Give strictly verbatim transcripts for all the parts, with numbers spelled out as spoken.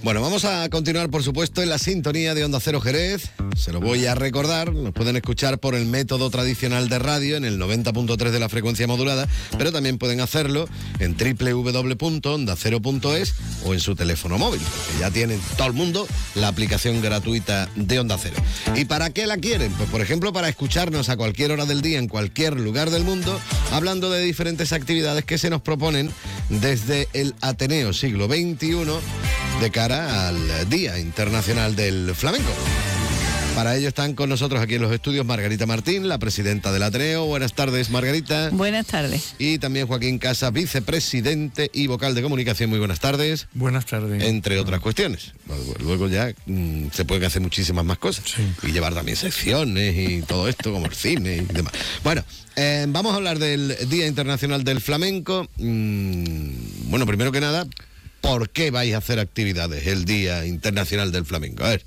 Bueno, vamos a continuar, por supuesto, en la sintonía de Onda Cero Jerez. Se lo voy a recordar, nos pueden escuchar por el método tradicional de radio en el noventa punto tres de la frecuencia modulada, pero también pueden hacerlo en doble u doble u doble u punto onda cero punto es o en su teléfono móvil, que ya tienen todo el mundo la aplicación gratuita de Onda Cero. ¿Y para qué la quieren? Pues, por ejemplo, para escucharnos a cualquier hora del día, en cualquier lugar del mundo, hablando de diferentes actividades que se nos proponen desde el Ateneo Siglo veintiuno de cara al Día Internacional del Flamenco. Para ello están con nosotros aquí en los estudios Margarita Martín, la presidenta del Ateneo. Buenas tardes, Margarita. Buenas tardes. Y también Joaquín Casas, vicepresidente y vocal de comunicación. Muy buenas tardes. Buenas tardes. Entre otras cuestiones. Luego ya mmm, se pueden hacer muchísimas más cosas. Sí. Y llevar también secciones y todo esto, como el cine y demás. Bueno, eh, vamos a hablar del Día Internacional del Flamenco. Mm, bueno, primero que nada, ¿por qué vais a hacer actividades el Día Internacional del Flamenco? A ver.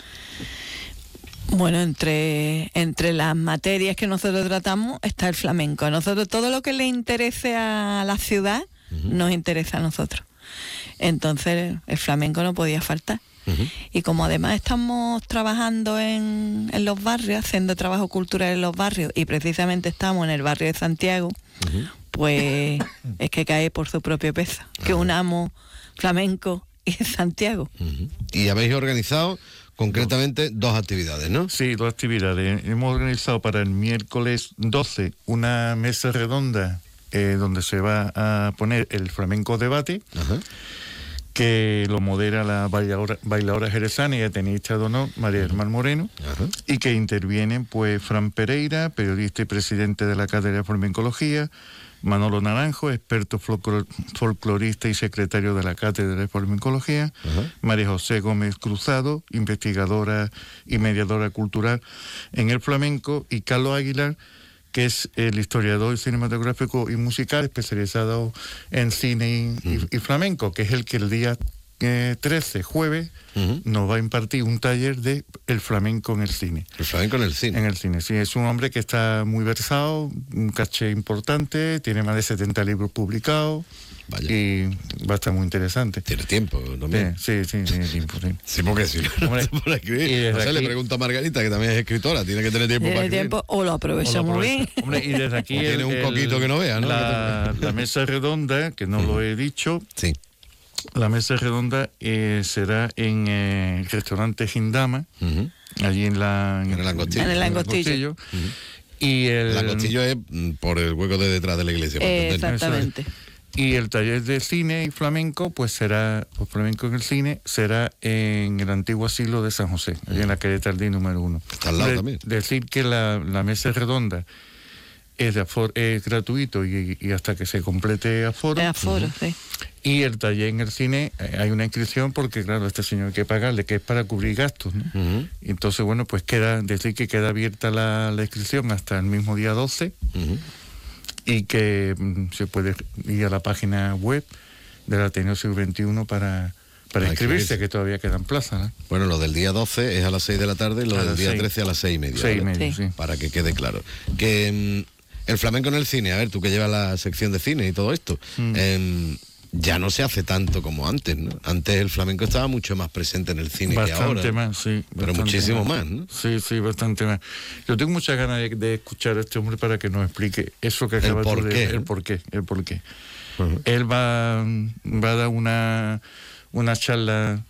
Bueno, entre, entre las materias que nosotros tratamos está el flamenco. A nosotros todo lo que le interese a la ciudad uh-huh. nos interesa a nosotros. Entonces el flamenco no podía faltar. Uh-huh. Y como además estamos trabajando en, en los barrios, haciendo trabajo cultural en los barrios, y precisamente estamos en el barrio de Santiago, uh-huh. pues es que cae por su propio peso, uh-huh. que unamos flamenco y Santiago. Uh-huh. Y habéis organizado concretamente dos actividades, ¿no? Sí, dos actividades. Hemos organizado para el miércoles doce una mesa redonda eh, donde se va a poner el flamenco debate, uh-huh. que lo modera la bailadora, bailadora jerezana y atenista de honor María del Mar Moreno, uh-huh. y que intervienen pues Fran Pereira, periodista y presidente de la Cátedra de Flamencología, Manolo Naranjo, experto folclor, folclorista y secretario de la Cátedra de Flamencología, uh-huh. María José Gómez Cruzado, investigadora y mediadora cultural en el flamenco, y Carlos Aguilar, que es el historiador cinematográfico y musical especializado en cine y, uh-huh. y, y flamenco, que es el que el día eh, trece, jueves, uh-huh. nos va a impartir un taller de el flamenco en el cine. El flamenco en el cine. En el cine, sí. Es un hombre que está muy versado, un caché importante, tiene más de setenta libros publicados. Vaya. Y va a estar muy interesante. Tiene tiempo también. Sí, sí, sí, tiene tiempo. Sí, sí, porque si no, hombre, no por escribir. O sea, aquí, le pregunto a Margarita, que también es escritora, tiene que tener tiempo tiene para escribir. tiempo o lo aprovecha o lo muy bien. Hombre, y desde aquí el, tiene un el, coquito que no vea, ¿no? La, la mesa redonda, que no uh-huh. lo he dicho. Sí. La mesa redonda eh, será en eh, el restaurante Gindama, uh-huh. allí en la en el Langostillo. En el Langostillo. Uh-huh. Y el, el Langostillo es por el hueco de detrás de la iglesia. Eh, exactamente. Y el taller de cine y flamenco, pues será, o flamenco en el cine, será en el antiguo asilo de San José, allí en la calle Tardí número uno. Está al lado de, también. Decir que la, la mesa redonda es, de aforo, es gratuito y, y hasta que se complete aforo. De aforo, uh-huh. sí. Y el taller en el cine, eh, hay una inscripción porque, claro, a este señor hay que pagarle, que es para cubrir gastos, ¿no? Uh-huh. Y entonces, bueno, pues queda, decir que queda abierta la, la inscripción hasta el mismo día doce, uh-huh. y que mm, se puede ir a la página web del Ateneo Siglo veintiuno para... Para inscribirse, que todavía quedan plazas, ¿no? Bueno, lo del día doce es a las seis de la tarde y lo a del día seis. trece a las seis y media. seis y media, sí. Para que quede claro. Que mm, el flamenco en el cine, a ver, tú que llevas la sección de cine y todo esto, mm. eh, ya no se hace tanto como antes, ¿no? Antes el flamenco estaba mucho más presente en el cine bastante que ahora. Bastante más, sí. Pero muchísimo más. más, ¿no? Sí, sí, bastante más. Yo tengo muchas ganas de, de escuchar a este hombre para que nos explique eso que acaba de decir. El por qué, el por qué. Uh-huh. Él va, va a dar una... una charla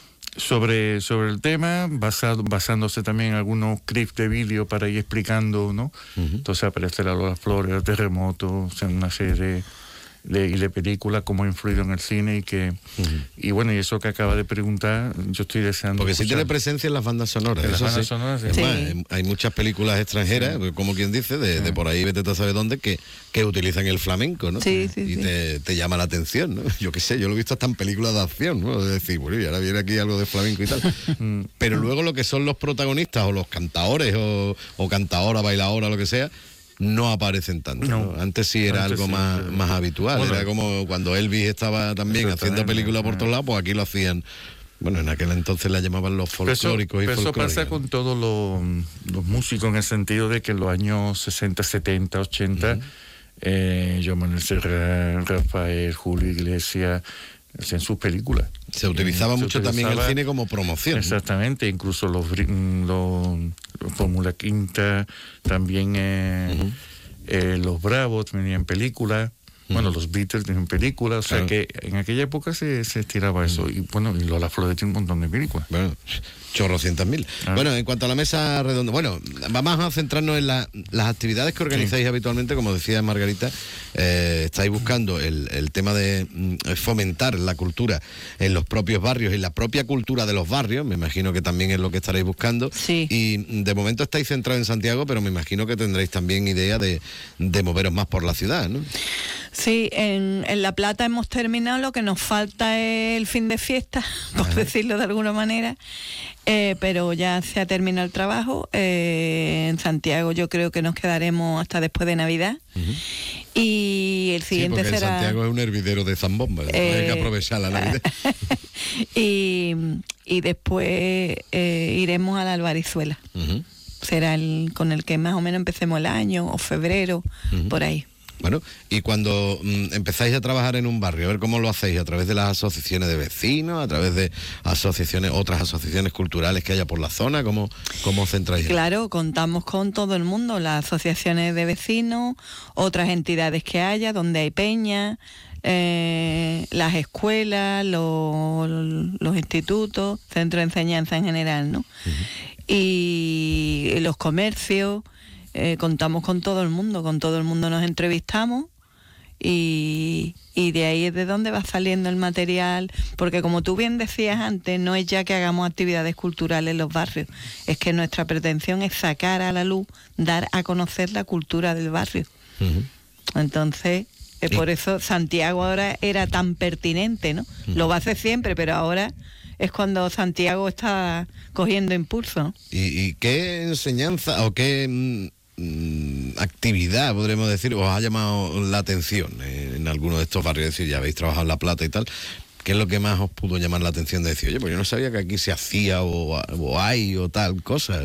sobre, sobre el tema, basado, basándose también en algunos clips de vídeo para ir explicando, ¿no? Uh-huh. Entonces aparece la Lola Flores, el terremoto, o sea, una serie de, de, de películas, cómo ha influido en el cine y que... Uh-huh. Y bueno, y eso que acaba de preguntar, yo estoy deseando... Porque sí tiene presencia en las bandas sonoras. En eso las bandas sí. sonoras, sí. Es más, sí. hay muchas películas extranjeras, sí. como quien dice, de, sí. de por ahí, vete a saber dónde, que, que utilizan el flamenco, ¿no? Sí, sí, y sí. Te, te llama la atención, ¿no? Yo qué sé, yo lo he visto hasta en películas de acción, ¿no? De decir, bueno, y ahora viene aquí algo de flamenco y tal. Pero luego lo que son los protagonistas, o los cantaores, o, o cantaora, bailadora, lo que sea, no aparecen tanto, no. ¿no? Antes sí era Antes algo sí, más, sí. más habitual. Bueno, era como cuando Elvis estaba también haciendo películas por todos lados, pues aquí lo hacían. Bueno, en aquel entonces la llamaban los folclóricos. Pero eso, y pero folclóricos. eso pasa con todos los, los músicos, en el sentido de que en los años sesenta, setenta, ochenta, uh-huh. eh, Joan Manuel Serrat, Rafael, Julio Iglesias, hacían sus películas. Se utilizaba Se mucho utilizaba, también el cine como promoción. Exactamente, ¿no? Incluso los, los, los Fórmula Quinta, también eh, uh-huh. eh, los Bravos tenían películas. Bueno, los Beatles tienen películas, o sea claro. que en aquella época se, se estiraba eso. Y bueno, y Lola Flores tiene un montón de películas. Bueno, chorrocientas mil. Ah. Bueno, en cuanto a la mesa redonda, bueno, vamos a centrarnos en la, las actividades que organizáis sí. habitualmente, como decía Margarita, eh, estáis buscando el, el tema de mm, fomentar la cultura en los propios barrios y la propia cultura de los barrios, me imagino que también es lo que estaréis buscando. Sí. Y de momento estáis centrados en Santiago, pero me imagino que tendréis también idea de, de moveros más por la ciudad, ¿no? Sí, en, en La Plata hemos terminado, lo que nos falta es el fin de fiesta, por Ajá. decirlo de alguna manera, eh, pero ya se ha terminado el trabajo. Eh, en Santiago yo creo que nos quedaremos hasta después de Navidad. Uh-huh. Y el siguiente sí, porque será... Santiago es un hervidero de zambomba, eh... hay que aprovechar la Navidad. y, y después eh, iremos a la Albarizuela. Uh-huh. Será el con el que más o menos empecemos el año, o febrero, uh-huh. por ahí. Bueno, y cuando mm, empezáis a trabajar en un barrio, a ver cómo lo hacéis, a través de las asociaciones de vecinos, a través de asociaciones, otras asociaciones culturales que haya por la zona, ¿cómo, cómo os centráis? Claro, contamos con todo el mundo, las asociaciones de vecinos, otras entidades que haya, donde hay peñas, eh, las escuelas, los, los institutos, centros de enseñanza en general, ¿no? Uh-huh. Y los comercios. Eh, contamos con todo el mundo, con todo el mundo nos entrevistamos y, y de ahí es de donde va saliendo el material, porque como tú bien decías antes, no es ya que hagamos actividades culturales en los barrios, es que nuestra pretensión es sacar a la luz, dar a conocer la cultura del barrio. Uh-huh. Entonces, eh, sí. por eso Santiago ahora era tan pertinente, ¿no? Uh-huh. Lo va a hacer siempre, pero ahora... es cuando Santiago está cogiendo impulso. ¿Y, y qué enseñanza o qué mm, actividad, podríamos decir, os ha llamado la atención en, en alguno de estos barrios? Es decir, ya habéis trabajado en La Plata y tal. ¿Qué es lo que más os pudo llamar la atención de decir, oye, pues yo no sabía que aquí se hacía o, o hay o tal cosa?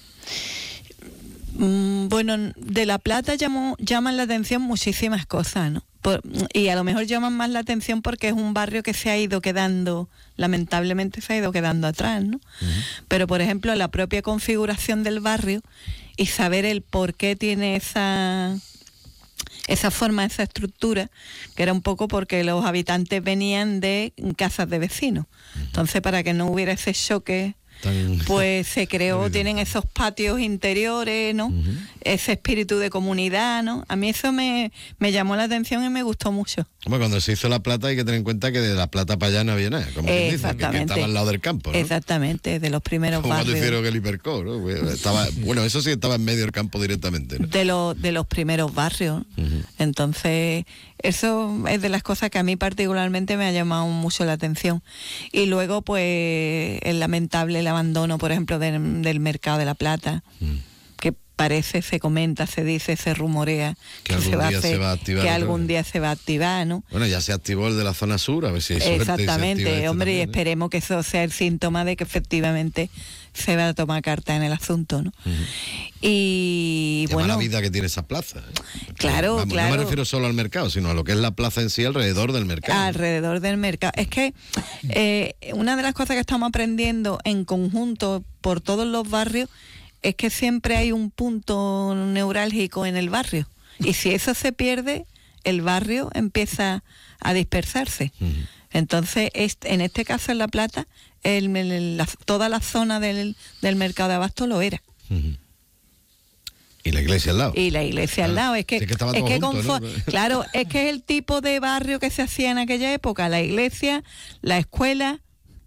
Mm, bueno, de La Plata llamó, llaman la atención muchísimas cosas, ¿no? Por, y a lo mejor llaman más la atención porque es un barrio que se ha ido quedando, lamentablemente se ha ido quedando atrás, ¿no? Uh-huh. Pero, por ejemplo, la propia configuración del barrio y saber el por qué tiene esa, esa forma, esa estructura, que era un poco porque los habitantes venían de casas de vecinos. Uh-huh. Entonces, para que no hubiera ese choque... Tan... pues se creó, tienen esos patios interiores, ¿no? Uh-huh. Ese espíritu de comunidad, ¿no? A mí eso me, me llamó la atención y me gustó mucho. Bueno, cuando se hizo La Plata hay que tener en cuenta que de La Plata para allá no había nada, como quien dice, que, que estaba al lado del campo, ¿no? Exactamente, de los primeros como barrios. Como hicieron el Hipercor, ¿no? Estaba, bueno, eso sí estaba en medio del campo directamente, ¿no? De, lo, de los primeros barrios. Uh-huh. Entonces, eso es de las cosas que a mí particularmente me ha llamado mucho la atención. Y luego, pues, el lamentable el abandono, por ejemplo, del, del mercado de La Plata, uh-huh. que parece, se comenta, se dice, se rumorea que, que algún se va día a hacer, se va a activar, que algún día se va a activar, ¿no? Bueno, ya se activó el de la zona sur, a ver si hay suerte. Exactamente, y se este hombre, también, y esperemos, ¿eh? Que eso sea el síntoma de que efectivamente se va a tomar carta en el asunto, ¿no? Uh-huh. Y Qué bueno, mala vida que tiene esa plaza. Claro, Vamos, claro. No me refiero solo al mercado, sino a lo que es la plaza en sí alrededor del mercado. Alrededor del mercado. Es que eh, una de las cosas que estamos aprendiendo en conjunto por todos los barrios es que siempre hay un punto neurálgico en el barrio. Y si eso se pierde, el barrio empieza a dispersarse. Uh-huh. Entonces, este, en este caso en La Plata, el, el, la, toda la zona del, del mercado de Abasto lo era. Uh-huh. Y la iglesia al lado. Y la iglesia ah, al lado. Es que, sí que, es que juntos, confo- ¿no? Claro, es que es el tipo de barrio que se hacía en aquella época. La iglesia, la escuela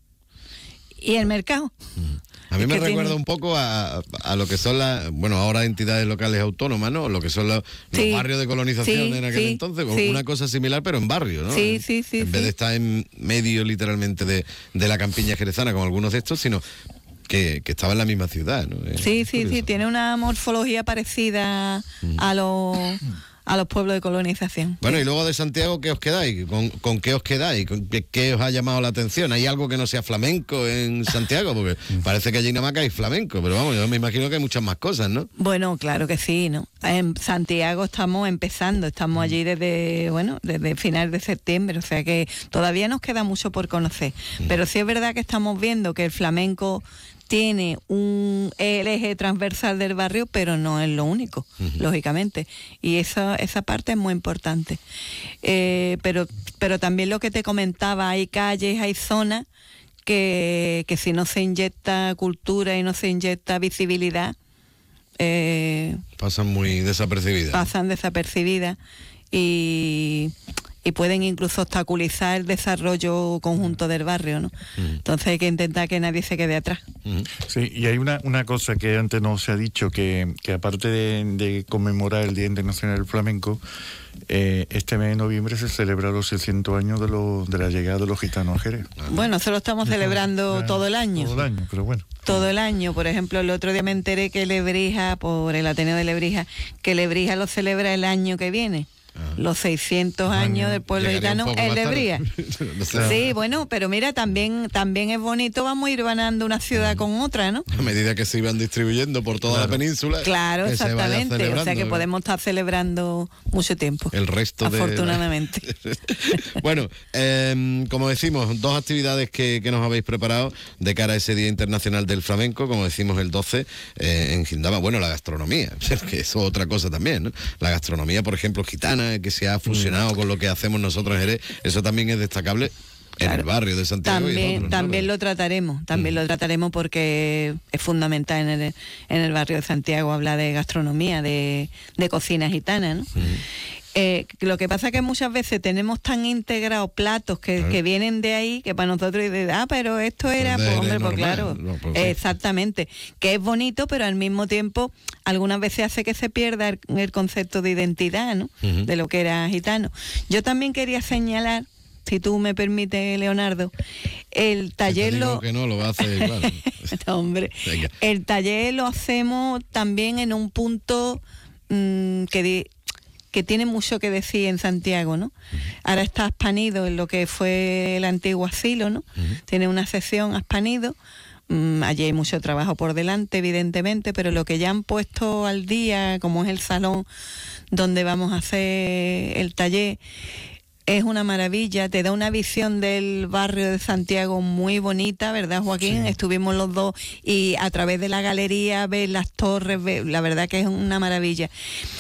y el mercado. Uh-huh. A mí es me recuerda tiene... un poco a, a lo que son las, bueno, ahora entidades locales autónomas, ¿no? Lo que son los, sí, los barrios de colonización sí, en aquel sí, entonces, sí. Una cosa similar, pero en barrio, ¿no? Sí, sí, sí. En sí. vez de estar en medio, literalmente, de, de la campiña jerezana, como algunos de estos, sino que, que estaba en la misma ciudad, ¿no? Es sí, sí, curioso. Sí, tiene una morfología parecida mm. a los... a los pueblos de colonización. Bueno, y luego de Santiago, ¿qué os quedáis? ¿Con, con qué os quedáis? ¿Con qué, qué os ha llamado la atención? ¿Hay algo que no sea flamenco en Santiago? Porque parece que allí nada más que hay flamenco, pero vamos, yo me imagino que hay muchas más cosas, ¿no? Bueno, claro que sí, ¿no? En Santiago estamos empezando, estamos allí desde, bueno, desde final de septiembre, o sea que todavía nos queda mucho por conocer. Pero sí es verdad que estamos viendo que el flamenco tiene un el eje transversal del barrio, pero no es lo único, uh-huh. lógicamente. Y esa, esa parte es muy importante. Eh, pero, pero también lo que te comentaba, hay calles, hay zonas que, que si no se inyecta cultura y no se inyecta visibilidad, eh, pasan muy desapercibidas. Pasan desapercibidas y... y pueden incluso obstaculizar el desarrollo conjunto del barrio, ¿no? Uh-huh. Entonces hay que intentar que nadie se quede atrás. Uh-huh. Sí, y hay una, una cosa que antes no se ha dicho, que, que aparte de, de conmemorar el Día Internacional del Flamenco, eh, este mes de noviembre se celebra los seiscientos años de, lo, de la llegada de los gitanos a Jerez. Uh-huh. Bueno, eso lo estamos celebrando todo el año. Todo el año, pero bueno. Todo el año. Por ejemplo, el otro día me enteré que Lebrija, por el Ateneo de Lebrija, que Lebrija lo celebra el año que viene. Los seiscientos años del pueblo gitano en Lebrija. No sé. Sí, bueno, pero mira, también también es bonito, vamos a ir ganando una ciudad con otra, ¿no? A medida que se iban distribuyendo por toda claro. la península. Claro, exactamente. O sea que podemos estar celebrando mucho tiempo. El resto afortunadamente. de... Afortunadamente. Bueno, eh, como decimos, dos actividades que, que nos habéis preparado de cara a ese Día Internacional del Flamenco, como decimos el doce, eh, en Gindama. Bueno, la gastronomía, que eso es otra cosa también, ¿no? La gastronomía, por ejemplo, gitana, que se ha fusionado con lo que hacemos nosotros en Jerez, eso también es destacable claro. en el barrio de Santiago. También, y otros, también ¿no? lo trataremos, también mm. lo trataremos porque es fundamental en el, en el barrio de Santiago hablar de gastronomía, de, de cocina gitana, ¿no? Mm. Eh, lo que pasa es que muchas veces tenemos tan integrados platos que, claro. que vienen de ahí, que para nosotros es ah, pero esto era, pues, pues hombre, pues claro, no, pues, sí. exactamente, que es bonito, pero al mismo tiempo algunas veces hace que se pierda el, el concepto de identidad, ¿no? Uh-huh. De lo que era gitano. Yo también quería señalar, si tú me permites, Leonardo, el taller lo... que no, lo va a hacer igual. No, hombre. Venga. El taller lo hacemos también en un punto mmm, que... Di- que tiene mucho que decir en Santiago, ¿no? Uh-huh. Ahora está Aspanido en lo que fue el antiguo asilo, ¿no? Uh-huh. Tiene una sección Aspanido, um, allí hay mucho trabajo por delante, evidentemente, pero lo que ya han puesto al día, como es el salón donde vamos a hacer el taller, es una maravilla, te da una visión del barrio de Santiago muy bonita, ¿verdad, Joaquín? Sí. Estuvimos los dos y a través de la galería ves las torres, ves, la verdad que es una maravilla.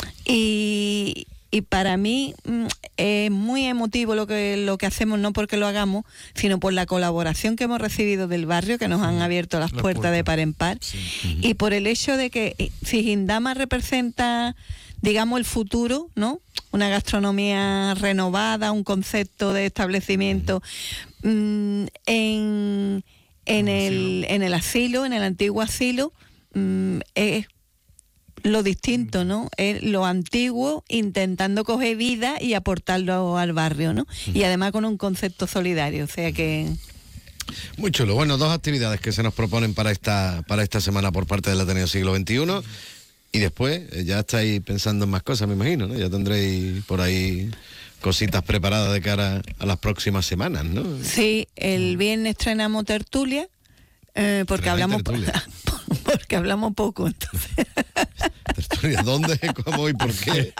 Y, y para mí es muy emotivo lo que, lo que hacemos, no porque lo hagamos, sino por la colaboración que hemos recibido del barrio, que nos han abierto las la puertas puerta. de par en par, sí. uh-huh. y por el hecho de que si Gindama representa, digamos, el futuro, ¿no? Una gastronomía renovada, un concepto de establecimiento uh-huh. mmm, en, en, el, en el asilo, en el antiguo asilo, mmm, es lo distinto, ¿no? Es lo antiguo intentando coger vida y aportarlo al barrio, ¿no? Uh-huh. Y además con un concepto solidario, o sea que... Muy chulo. Bueno, dos actividades que se nos proponen para esta, para esta semana por parte del Ateneo Siglo veintiuno. Y después eh, ya estáis pensando en más cosas, me imagino, ¿no? Ya tendréis por ahí cositas preparadas de cara a las próximas semanas, ¿no? Sí, el viernes estrenamos tertulia, eh, porque hablamos tertulia. porque hablamos poco, entonces. ¿Tertulia dónde, cómo y por qué?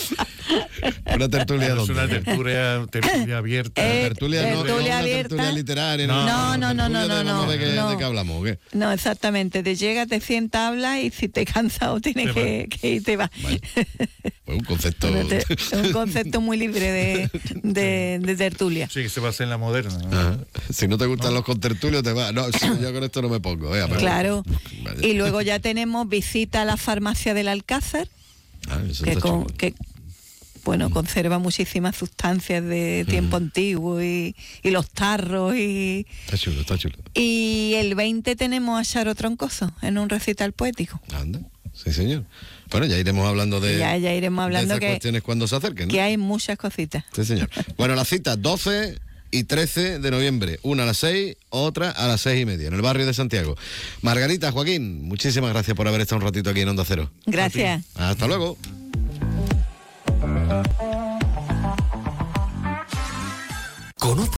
¿Una tertulia dónde? Es una tertulia, tertulia abierta. Eh, tertulia, tertulia no, no abierta. Una tertulia literaria. No, no, no, no, no, no, no, ¿De qué, no. ¿De qué hablamos o qué? No, exactamente. Te llegas, te sientas, hablas y si te cansas o tienes que, que ir, te vas. Vale. Pues un concepto... un concepto muy libre de, de, de tertulia. Sí, que se va a hacer en la moderna, ¿no? Ajá. Si no te gustan ¿No? los contertulios, te vas. No, sí, yo con esto no me pongo. Vea, pero... Claro. Vale. Y luego ya tenemos visita a la farmacia del Alcázar, ah, que, con, que bueno, conserva muchísimas sustancias de tiempo mm. antiguo y, y los tarros y... Está chulo, está chulo. Y el veinte tenemos a Charo Troncoso en un recital poético. Anda, sí señor. Bueno, ya iremos hablando de, ya, ya iremos hablando de esas que, cuestiones cuando se acerquen, ¿no? Que hay muchas cositas. Sí señor. Bueno, la cita doce y trece de noviembre, una a las seis, otra a las seis y media, en el barrio de Santiago. Margarita, Joaquín, muchísimas gracias por haber estado un ratito aquí en Onda Cero. Gracias. Hasta luego. Conoce